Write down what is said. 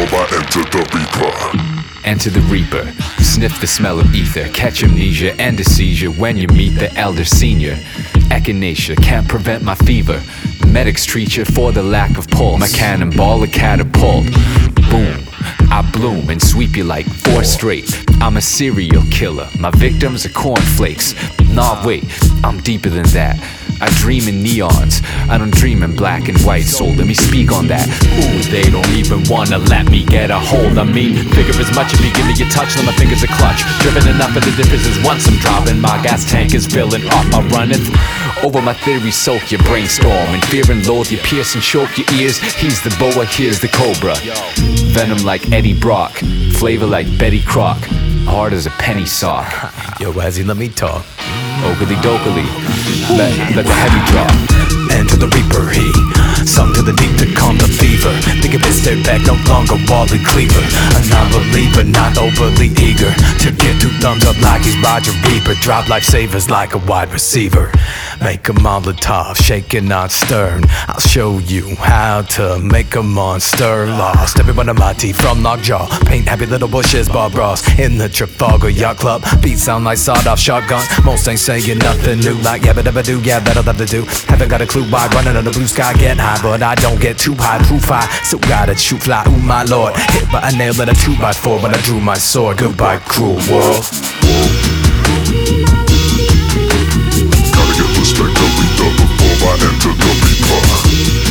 before I enter the Reaper. Enter the Reaper, sniff the smell of ether, catch amnesia and a seizure when you meet the elder senior. Echinacea can't prevent my fever. Medics treat you for the lack of pulse. My cannonball a catapult. Boom, I bloom and sweep you like 4 straight. I'm a serial killer, my victims are cornflakes. Nah wait, I'm deeper than that. I dream in neons, I don't dream in black and white. So let me speak on that. Ooh, they don't even wanna let me get a hold. I mean, figure as much if you give me a touch, then my fingers are clutch. Driven enough of the differences once I'm dropping. My gas tank is filling up, I runneth over my theory, soak your brainstorm. And fear and loathe, you pierce and choke your ears. He's the boa, here's the cobra. Venom like Eddie Brock, flavor like Betty Crock, hard as a penny sock. Yo, Wazzy, let me talk. Oakley dokley, let the heavy drop. Enter the Reaper, he sung to the deep to calm the fever. Think of it, stare back, no longer Wally Cleaver. A non-believer, not overly eager to get 2 thumbs up like he's Roger Reaper. Drop lifesavers like a wide receiver. Make a Molotov, shaking, not stern. I'll show you how to make a monster. Lost every one of my teeth from lockjaw. Paint happy little bushes, Bob Ross in the Trafalgar Yacht Club. Beats sound like sawed-off shotgun. Most ain't saying nothing new, like yabba dabba do, yeah, better love to do. Haven't got a clue why running on the blue sky get high, but I don't get too high. Proof high, still gotta shoot fly. Ooh my lord, hit by a nail and a 2x4 when I drew my sword. Goodbye, cruel world. Gotta get respect the Reaper before I enter the Reaper.